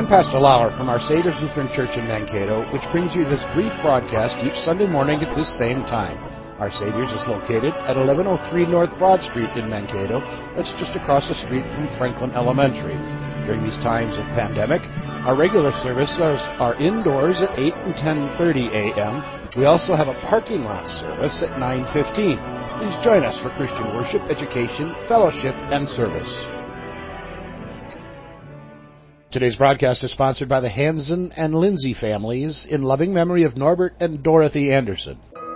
Pastor Lauer from Our Savior's Lutheran Church in Mankato, which brings you this brief broadcast each Sunday morning at this same time. Our Savior's is located at 1103 North Broad Street in Mankato. That's just across the street from Franklin Elementary. During these times of pandemic, our regular services are indoors at 8 and 10:30 a.m. We also have a parking lot service at 9:15. Please join us for Christian worship, education, fellowship, and service. Today's broadcast is sponsored by the Hansen and Lindsay families in loving memory of Norbert and Dorothy Anderson.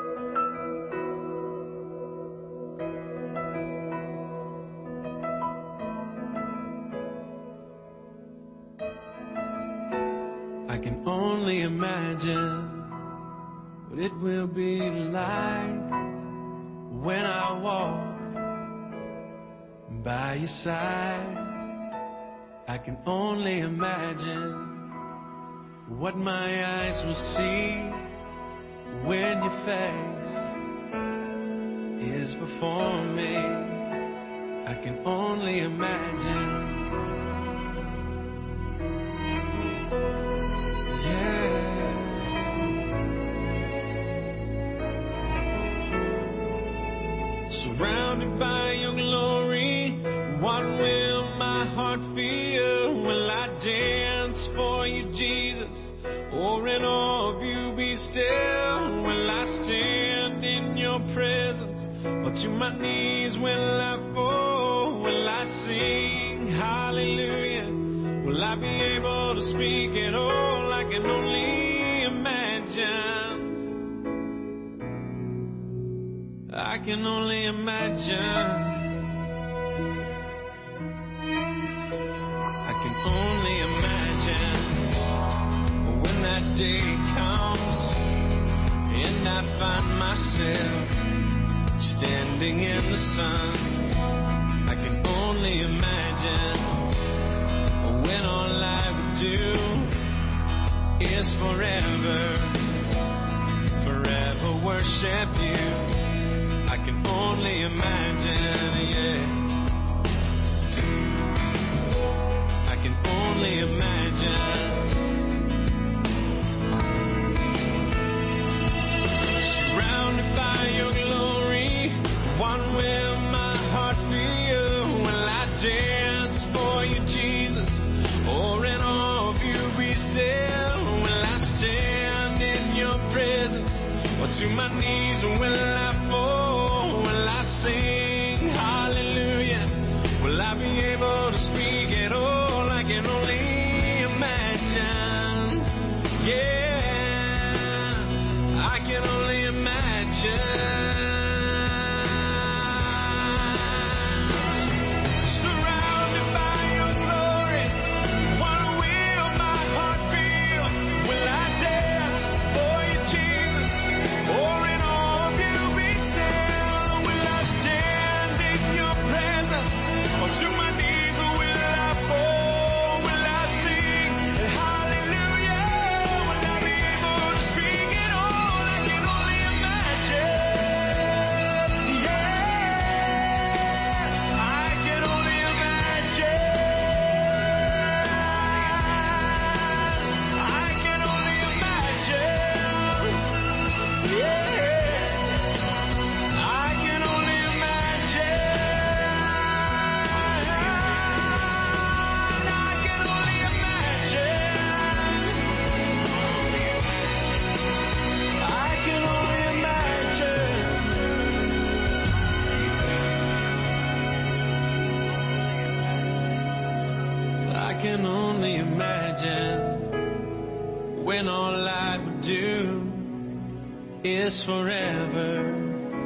I can only imagine what it will be like when I walk by your side. I can only imagine what my eyes will see when your face is before me. I can only imagine. Surrounded by your glory, what will my heart feel? Will I dance for you, Jesus, or in awe of you be still? Will I stand in your presence, or to my knees will I fall? Will I sing hallelujah? Will I be able to speak at all? I can only imagine. I can only imagine. I can only imagine when that day comes and I find myself standing in the sun. I can only imagine when all I would do is forever worship you. I can only imagine, yeah. I can only imagine. Surrounded by your glory, what will my heart feel? Will I dance for you, Jesus, or in awe of you be still? Will I stand in your presence, or to my knees will I fall? Will I sing hallelujah? Will I be able to speak at all? I can only imagine. Yeah, I can only imagine. When all I would do is forever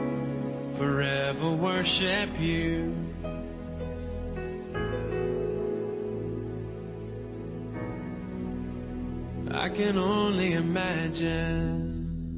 worship you. I can only imagine.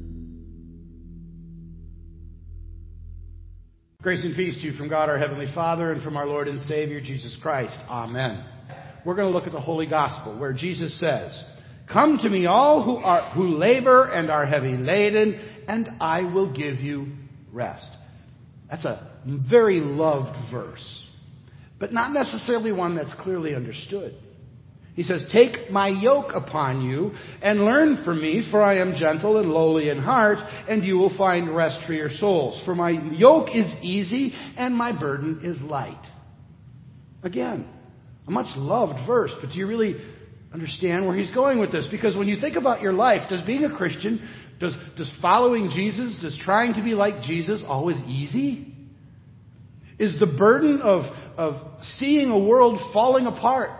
Grace and peace to you from God our Heavenly Father and from our Lord and Savior Jesus Christ. Amen. We're going to look at the Holy Gospel where Jesus says, "Come to me all who labor and are heavy laden, and I will give you rest." That's a very loved verse, but not necessarily one that's clearly understood. He says, take my yoke upon you and learn from me, for I am gentle and lowly in heart, and you will find rest for your souls. For my yoke is easy and my burden is light. Again, a much loved verse, but do you really understand where he's going with this? Because when you think about your life, does being a Christian, does following Jesus, does trying to be like Jesus always easy? Is the burden of seeing a world falling apart,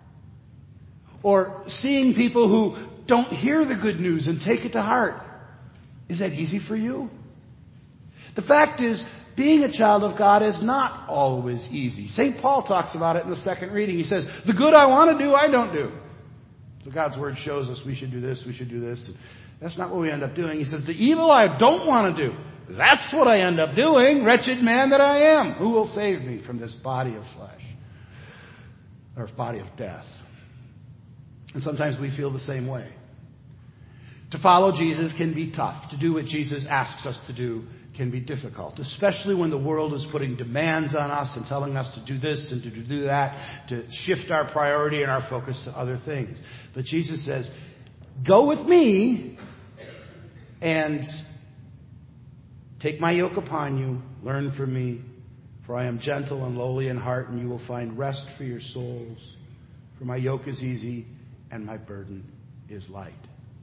or seeing people who don't hear the good news and take it to heart, is that easy for you? The fact is, being a child of God is not always easy. St. Paul talks about it in the second reading. He says, the good I want to do, I don't do. So God's Word shows us we should do this, we should do this. That's not what we end up doing. He says, the evil I don't want to do, that's what I end up doing. Wretched man that I am. Who will save me from this body of flesh? Or body of death? And sometimes we feel the same way. To follow Jesus can be tough. To do what Jesus asks us to do can be difficult, especially when the world is putting demands on us and telling us to do this and to do that, to shift our priority and our focus to other things. But Jesus says, go with me and take my yoke upon you, learn from me, for I am gentle and lowly in heart, and you will find rest for your souls. For my yoke is easy and my burden is light.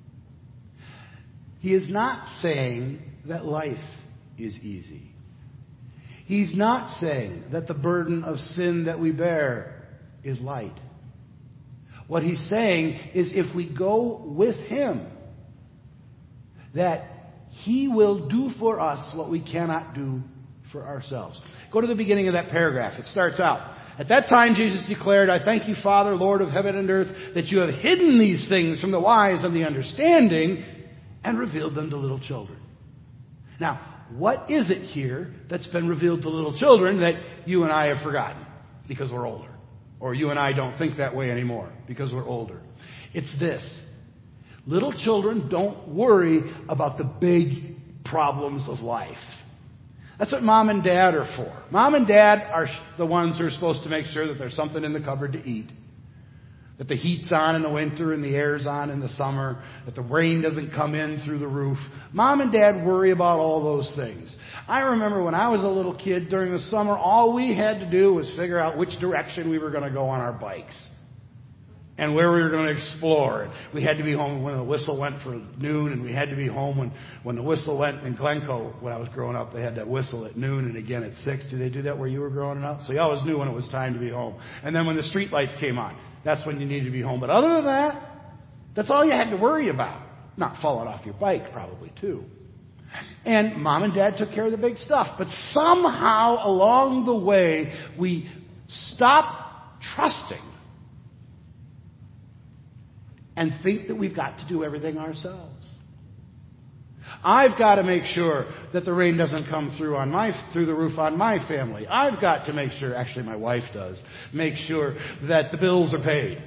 He is not saying that life is easy. He's not saying that the burden of sin that we bear is light. What he's saying is if we go with him, that he will do for us what we cannot do for ourselves. Go to the beginning of that paragraph. It starts out, at that time Jesus declared, I thank you, Father, Lord of heaven and earth, that you have hidden these things from the wise and the understanding and revealed them to little children. Now, what is it here that's been revealed to little children that you and I have forgotten because we're older? Or you and I don't think that way anymore because we're older. It's this. Little children don't worry about the big problems of life. That's what mom and dad are for. Mom and dad are the ones who are supposed to make sure that there's something in the cupboard to eat, that the heat's on in the winter and the air's on in the summer, that the rain doesn't come in through the roof. Mom and dad worry about all those things. I remember when I was a little kid during the summer, all we had to do was figure out which direction we were going to go on our bikes and where we were going to explore. And we had to be home when the whistle went for noon, and we had to be home when the whistle went in Glencoe. When I was growing up, they had that whistle at noon and again at 6. Do they do that where you were growing up? So you always knew when it was time to be home. And then when the street lights came on, that's when you needed to be home. But other than that, that's all you had to worry about. Not falling off your bike, probably, too. And mom and dad took care of the big stuff. But somehow along the way, we stopped trusting and think that we've got to do everything ourselves. I've got to make sure that the rain doesn't come through the roof on my family. I've got to make sure, actually my wife does, make sure that the bills are paid.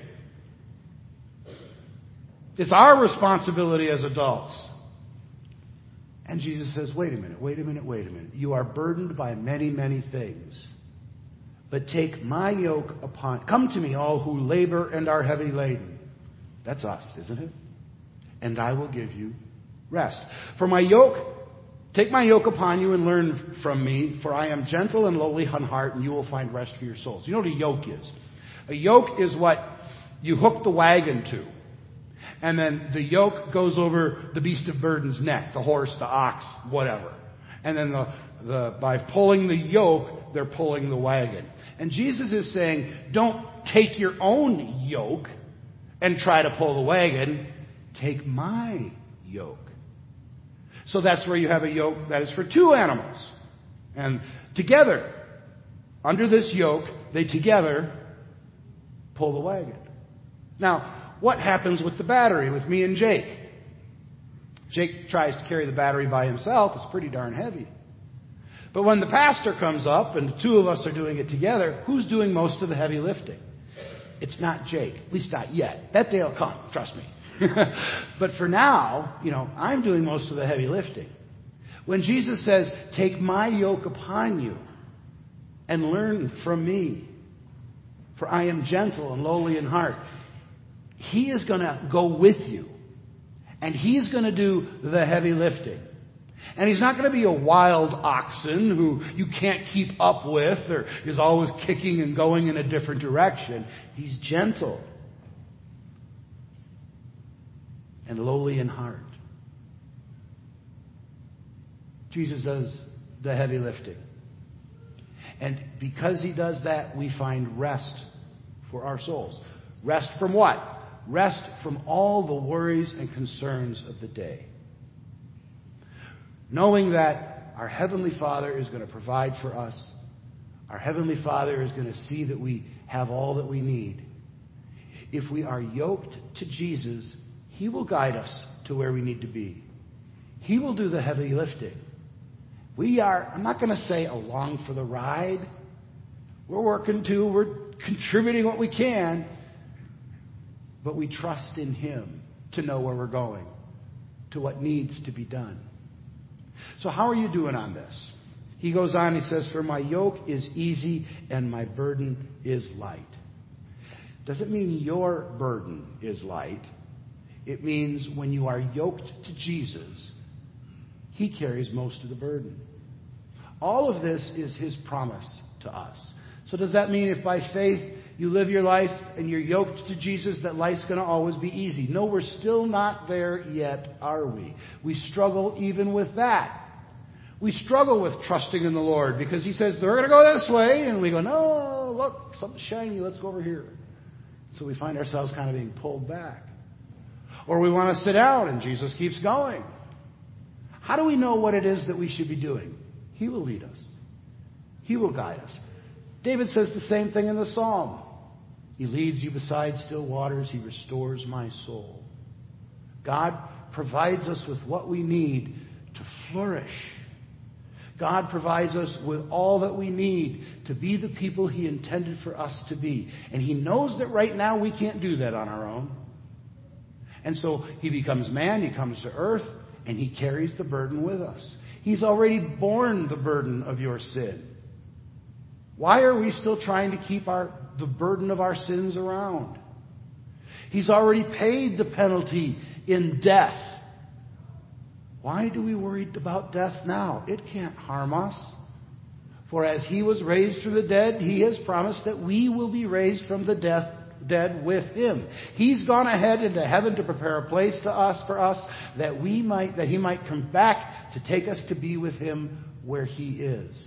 It's our responsibility as adults. And Jesus says, wait a minute. You are burdened by many, many things. But take my yoke come to me, all who labor and are heavy laden. That's us, isn't it? And I will give you rest. Take my yoke upon you and learn from me, for I am gentle and lowly in heart, and you will find rest for your souls. You know what a yoke is? A yoke is what you hook the wagon to. And then the yoke goes over the beast of burden's neck, the horse, the ox, whatever. And then by pulling the yoke, they're pulling the wagon. And Jesus is saying, don't take your own yoke and try to pull the wagon. Take my yoke. So that's where you have a yoke that is for two animals. And together, under this yoke, they together pull the wagon. Now, what happens with the battery, with me and Jake? Jake tries to carry the battery by himself. It's pretty darn heavy. But when the pastor comes up and the two of us are doing it together, who's doing most of the heavy lifting? It's not Jake. At least not yet. That day will come. Trust me. But for now, I'm doing most of the heavy lifting. When Jesus says, take my yoke upon you and learn from me, for I am gentle and lowly in heart, He is going to go with you. And He's going to do the heavy lifting. And He's not going to be a wild oxen who you can't keep up with or is always kicking and going in a different direction. He's gentle and lowly in heart. Jesus does the heavy lifting. And because He does that, we find rest for our souls. Rest from what? Rest from all the worries and concerns of the day. Knowing that our Heavenly Father is going to provide for us. Our Heavenly Father is going to see that we have all that we need. If we are yoked to Jesus, He will guide us to where we need to be. He will do the heavy lifting. We are, I'm not going to say along for the ride. We're contributing what we can. But we trust in Him to know where we're going, to what needs to be done. So how are you doing on this? He goes on, he says, for my yoke is easy and my burden is light. Doesn't mean your burden is light. It means when you are yoked to Jesus, He carries most of the burden. All of this is His promise to us. So does that mean if by faith you live your life and you're yoked to Jesus, that life's going to always be easy? No, we're still not there yet, are we? We struggle even with that. We struggle with trusting in the Lord because He says, they're going to go this way. And we go, no, look, something shiny, let's go over here. So we find ourselves kind of being pulled back. Or we want to sit down and Jesus keeps going. How do we know what it is that we should be doing? He will lead us. He will guide us. David says the same thing in the Psalm. He leads you beside still waters. He restores my soul. God provides us with what we need to flourish. God provides us with all that we need to be the people He intended for us to be. And He knows that right now we can't do that on our own. And so He becomes man, He comes to earth, and He carries the burden with us. He's already borne the burden of your sin. Why are we still trying to keep the burden of our sins around? He's already paid the penalty in death. Why do we worry about death now? It can't harm us. For as He was raised from the dead, He has promised that we will be raised from the dead with Him. He's gone ahead into heaven to prepare a place for us that He might come back to take us to be with Him where He is.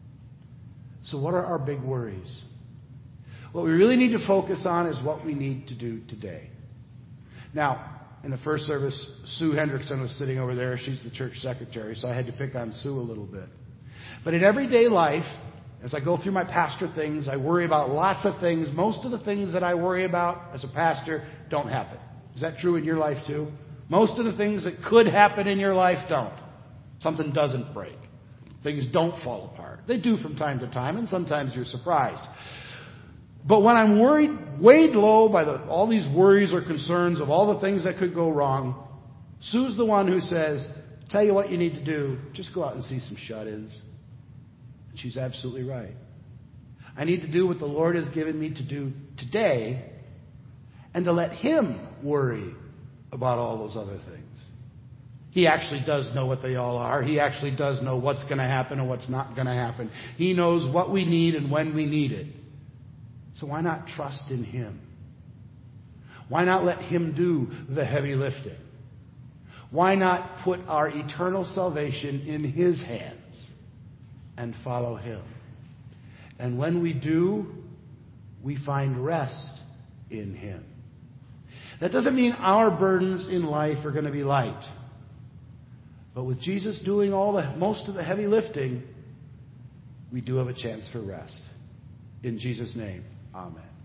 So what are our big worries? What we really need to focus on is what we need to do today. Now, in the first service, Sue Hendrickson was sitting over there. She's the church secretary, so I had to pick on Sue a little bit. But in everyday life, as I go through my pastor things, I worry about lots of things. Most of the things that I worry about as a pastor don't happen. Is that true in your life too? Most of the things that could happen in your life don't. Something doesn't break. Things don't fall apart. They do from time to time, and sometimes you're surprised. But when I'm weighed low by all these worries or concerns of all the things that could go wrong, Sue's the one who says, tell you what you need to do. Just go out and see some shut-ins. And she's absolutely right. I need to do what the Lord has given me to do today and to let Him worry about all those other things. He actually does know what they all are. He actually does know what's going to happen and what's not going to happen. He knows what we need and when we need it. So why not trust in Him? Why not let Him do the heavy lifting? Why not put our eternal salvation in His hands and follow Him? And when we do, we find rest in Him. That doesn't mean our burdens in life are going to be light. But with Jesus doing most of the heavy lifting, we do have a chance for rest. In Jesus' name, amen.